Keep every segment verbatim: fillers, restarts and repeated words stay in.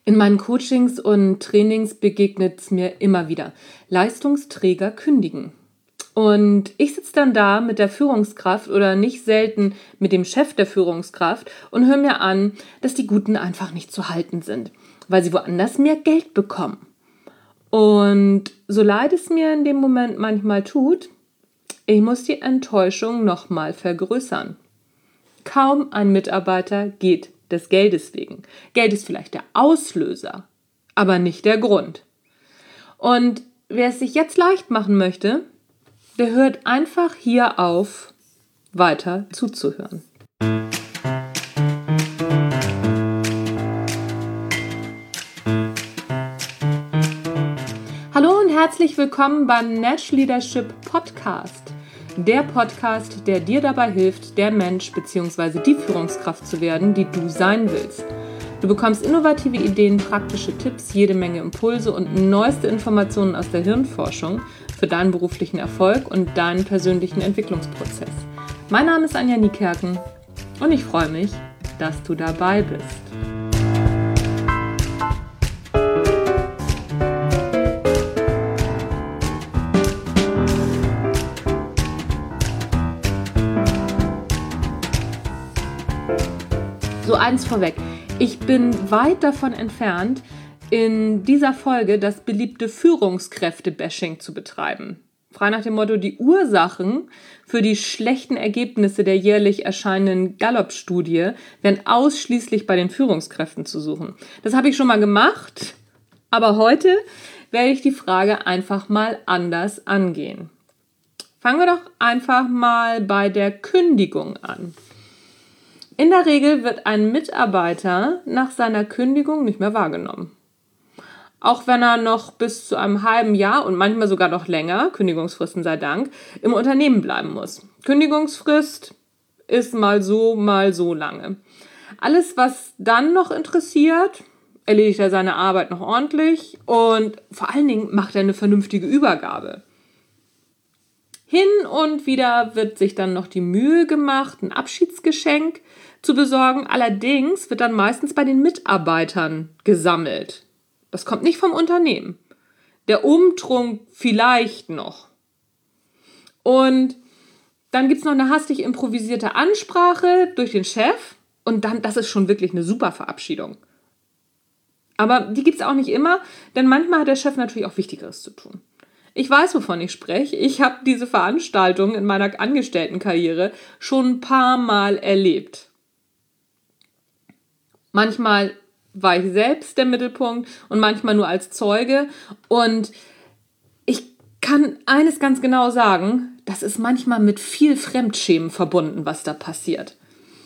In meinen Coachings und Trainings begegnet es mir immer wieder. Leistungsträger kündigen. Und ich sitze dann da mit der Führungskraft oder nicht selten mit dem Chef der Führungskraft und höre mir an, dass die Guten einfach nicht zu halten sind, weil sie woanders mehr Geld bekommen. Und so leid es mir in dem Moment manchmal tut, ich muss die Enttäuschung nochmal vergrößern. Kaum ein Mitarbeiter geht des Geldes wegen. Geld ist vielleicht der Auslöser, aber nicht der Grund. Und wer es sich jetzt leicht machen möchte, der hört einfach hier auf, weiter zuzuhören. Hallo und herzlich willkommen beim Natch Leadership Podcast. Der Podcast, der dir dabei hilft, der Mensch bzw. die Führungskraft zu werden, die du sein willst. Du bekommst innovative Ideen, praktische Tipps, jede Menge Impulse und neueste Informationen aus der Hirnforschung für deinen beruflichen Erfolg und deinen persönlichen Entwicklungsprozess. Mein Name ist Anja Niekerken und ich freue mich, dass du dabei bist. So, eins vorweg. Ich bin weit davon entfernt, in dieser Folge das beliebte Führungskräfte-Bashing zu betreiben. Frei nach dem Motto, die Ursachen für die schlechten Ergebnisse der jährlich erscheinenden Gallup-Studie werden ausschließlich bei den Führungskräften zu suchen. Das habe ich schon mal gemacht, aber heute werde ich die Frage einfach mal anders angehen. Fangen wir doch einfach mal bei der Kündigung an. In der Regel wird ein Mitarbeiter nach seiner Kündigung nicht mehr wahrgenommen. Auch wenn er noch bis zu einem halben Jahr und manchmal sogar noch länger, Kündigungsfristen sei Dank, im Unternehmen bleiben muss. Kündigungsfrist ist mal so, mal so lange. Alles, was dann noch interessiert, erledigt er seine Arbeit noch ordentlich und vor allen Dingen macht er eine vernünftige Übergabe. Hin und wieder wird sich dann noch die Mühe gemacht, ein Abschiedsgeschenk zu besorgen. Allerdings wird dann meistens bei den Mitarbeitern gesammelt. Das kommt nicht vom Unternehmen. Der Umtrunk vielleicht noch. Und dann gibt es noch eine hastig improvisierte Ansprache durch den Chef. Und dann, das ist schon wirklich eine super Verabschiedung. Aber die gibt es auch nicht immer, denn manchmal hat der Chef natürlich auch Wichtigeres zu tun. Ich weiß, wovon ich spreche. Ich habe diese Veranstaltung in meiner Angestelltenkarriere schon ein paar Mal erlebt. Manchmal war ich selbst der Mittelpunkt und manchmal nur als Zeuge. Und ich kann eines ganz genau sagen, das ist manchmal mit viel Fremdschämen verbunden, was da passiert.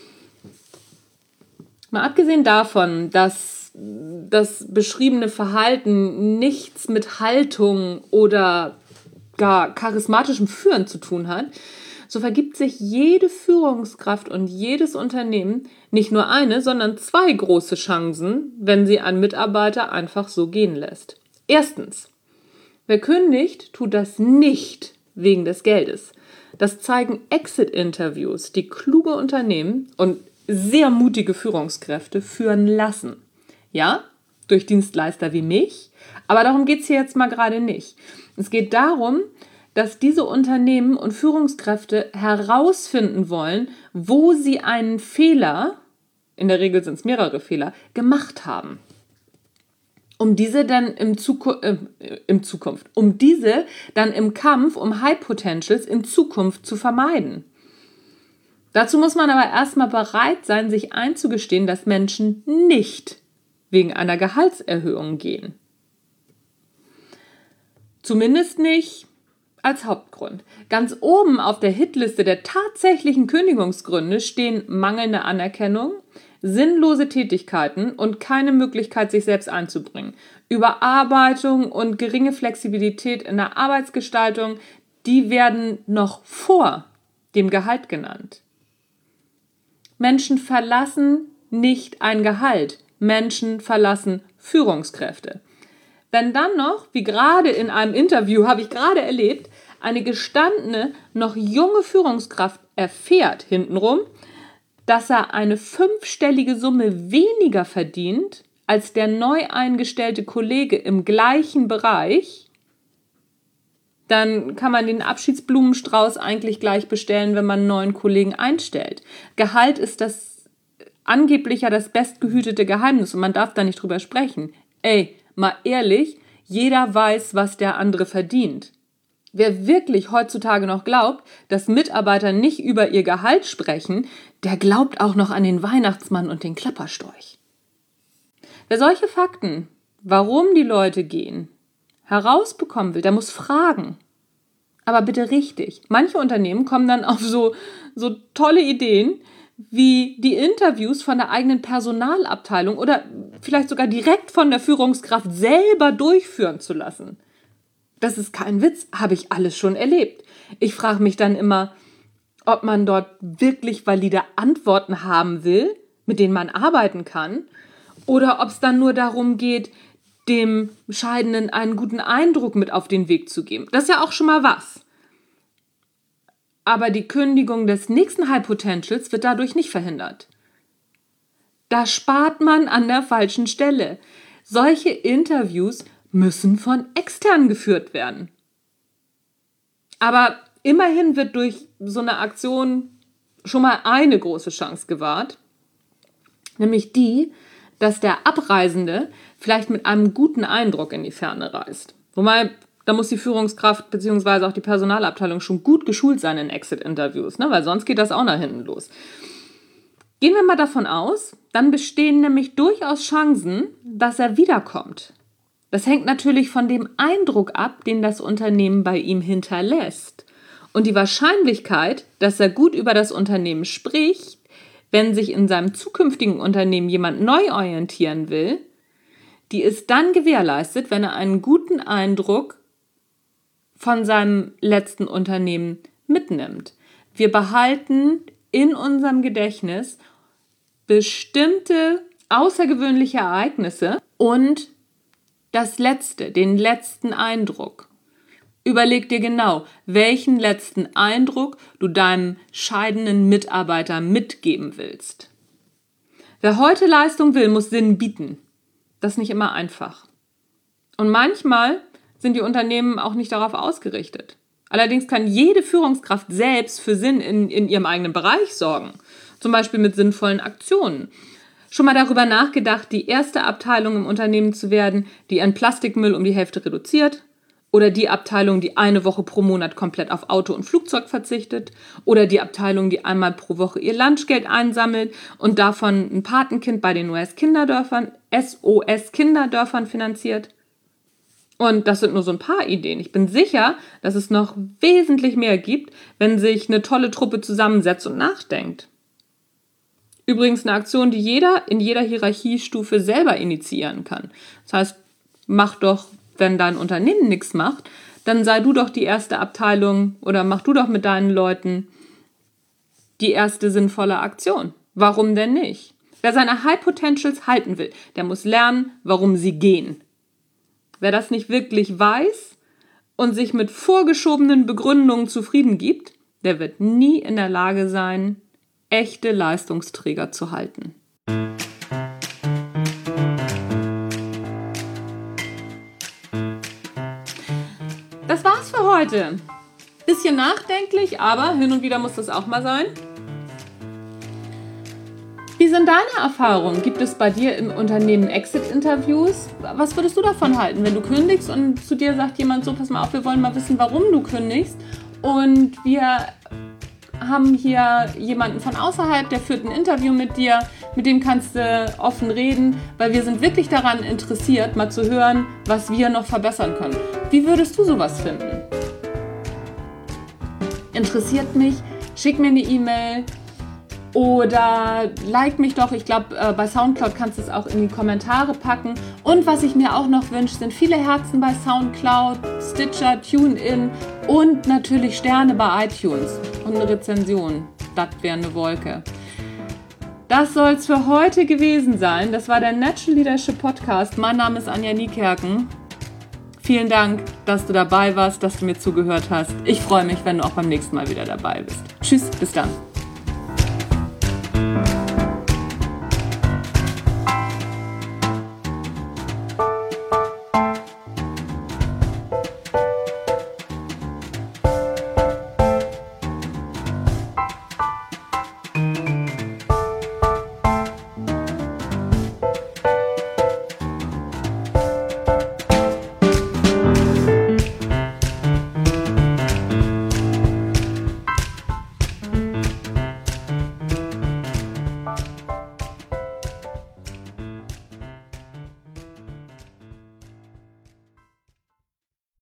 Mal abgesehen davon, dass das beschriebene Verhalten nichts mit Haltung oder gar charismatischem Führen zu tun hat, so vergibt sich jede Führungskraft und jedes Unternehmen nicht nur eine, sondern zwei große Chancen, wenn sie einen Mitarbeiter einfach so gehen lässt. Erstens, wer kündigt, tut das nicht wegen des Geldes. Das zeigen Exit-Interviews, die kluge Unternehmen und sehr mutige Führungskräfte führen lassen. Ja, durch Dienstleister wie mich, aber darum geht es hier jetzt mal gerade nicht. Es geht darum, dass diese Unternehmen und Führungskräfte herausfinden wollen, wo sie einen Fehler, in der Regel sind es mehrere Fehler, gemacht haben. Um diese dann im, Zuku- äh, im Zukunft, um diese dann im Kampf um High Potentials in Zukunft zu vermeiden. Dazu muss man aber erstmal bereit sein, sich einzugestehen, dass Menschen nicht wegen einer Gehaltserhöhung gehen. Zumindest nicht als Hauptgrund. Ganz oben auf der Hitliste der tatsächlichen Kündigungsgründe stehen mangelnde Anerkennung, sinnlose Tätigkeiten und keine Möglichkeit, sich selbst einzubringen. Überarbeitung und geringe Flexibilität in der Arbeitsgestaltung, die werden noch vor dem Gehalt genannt. Menschen verlassen nicht ein Gehalt. Menschen verlassen Führungskräfte. Wenn dann noch, wie gerade in einem Interview habe ich gerade erlebt, eine gestandene, noch junge Führungskraft erfährt hintenrum, dass er eine fünfstellige Summe weniger verdient als der neu eingestellte Kollege im gleichen Bereich, dann kann man den Abschiedsblumenstrauß eigentlich gleich bestellen, wenn man einen neuen Kollegen einstellt. Gehalt ist das angeblich ja das bestgehütete Geheimnis und man darf da nicht drüber sprechen. Ey, mal ehrlich, jeder weiß, was der andere verdient. Wer wirklich heutzutage noch glaubt, dass Mitarbeiter nicht über ihr Gehalt sprechen, der glaubt auch noch an den Weihnachtsmann und den Klapperstorch. Wer solche Fakten, warum die Leute gehen, herausbekommen will, der muss fragen. Aber bitte richtig. Manche Unternehmen kommen dann auf so, so tolle Ideen, wie die Interviews von der eigenen Personalabteilung oder vielleicht sogar direkt von der Führungskraft selber durchführen zu lassen. Das ist kein Witz, habe ich alles schon erlebt. Ich frage mich dann immer, ob man dort wirklich valide Antworten haben will, mit denen man arbeiten kann, oder ob es dann nur darum geht, dem Scheidenden einen guten Eindruck mit auf den Weg zu geben. Das ist ja auch schon mal was. Aber die Kündigung des nächsten High Potentials wird dadurch nicht verhindert. Da spart man an der falschen Stelle. Solche Interviews müssen von extern geführt werden. Aber immerhin wird durch so eine Aktion schon mal eine große Chance gewahrt, nämlich die, dass der Abreisende vielleicht mit einem guten Eindruck in die Ferne reist. Wobei, da muss die Führungskraft bzw. auch die Personalabteilung schon gut geschult sein in Exit-Interviews, ne? Weil sonst geht das auch nach hinten los. Gehen wir mal davon aus, dann bestehen nämlich durchaus Chancen, dass er wiederkommt. Das hängt natürlich von dem Eindruck ab, den das Unternehmen bei ihm hinterlässt. Und die Wahrscheinlichkeit, dass er gut über das Unternehmen spricht, wenn sich in seinem zukünftigen Unternehmen jemand neu orientieren will, die ist dann gewährleistet, wenn er einen guten Eindruck von seinem letzten Unternehmen mitnimmt. Wir behalten in unserem Gedächtnis bestimmte außergewöhnliche Ereignisse und das Letzte, den letzten Eindruck. Überleg dir genau, welchen letzten Eindruck du deinem scheidenden Mitarbeiter mitgeben willst. Wer heute Leistung will, muss Sinn bieten. Das ist nicht immer einfach. Und manchmal sind die Unternehmen auch nicht darauf ausgerichtet. Allerdings kann jede Führungskraft selbst für Sinn in, in ihrem eigenen Bereich sorgen. Zum Beispiel mit sinnvollen Aktionen. Schon mal darüber nachgedacht, die erste Abteilung im Unternehmen zu werden, die ihren Plastikmüll um die Hälfte reduziert? Oder die Abteilung, die eine Woche pro Monat komplett auf Auto und Flugzeug verzichtet? Oder die Abteilung, die einmal pro Woche ihr Lunchgeld einsammelt und davon ein Patenkind bei den U S-Kinderdörfern, S O S-Kinderdörfern finanziert? Und das sind nur so ein paar Ideen. Ich bin sicher, dass es noch wesentlich mehr gibt, wenn sich eine tolle Truppe zusammensetzt und nachdenkt. Übrigens eine Aktion, die jeder in jeder Hierarchiestufe selber initiieren kann. Das heißt, mach doch, wenn dein Unternehmen nichts macht, dann sei du doch die erste Abteilung oder mach du doch mit deinen Leuten die erste sinnvolle Aktion. Warum denn nicht? Wer seine High Potentials halten will, der muss lernen, warum sie gehen. Wer das nicht wirklich weiß und sich mit vorgeschobenen Begründungen zufrieden gibt, der wird nie in der Lage sein, echte Leistungsträger zu halten. Das war's für heute. Bisschen nachdenklich, aber hin und wieder muss das auch mal sein. Wie sind deine Erfahrungen? Gibt es bei dir im Unternehmen Exit-Interviews? Was würdest du davon halten, wenn du kündigst und zu dir sagt jemand so, pass mal auf, wir wollen mal wissen, warum du kündigst und wir haben hier jemanden von außerhalb, der führt ein Interview mit dir, mit dem kannst du offen reden, weil wir sind wirklich daran interessiert, mal zu hören, was wir noch verbessern können. Wie würdest du sowas finden? Interessiert mich? Schick mir eine E-Mail oder like mich doch. Ich glaube, bei Soundcloud kannst du es auch in die Kommentare packen. Und was ich mir auch noch wünsche, sind viele Herzen bei Soundcloud, Stitcher, TuneIn und natürlich Sterne bei iTunes und eine Rezension. Das wäre eine Wolke. Das soll es für heute gewesen sein. Das war der Natural Leadership Podcast. Mein Name ist Anja Niekerken. Vielen Dank, dass du dabei warst, dass du mir zugehört hast. Ich freue mich, wenn du auch beim nächsten Mal wieder dabei bist. Tschüss, bis dann.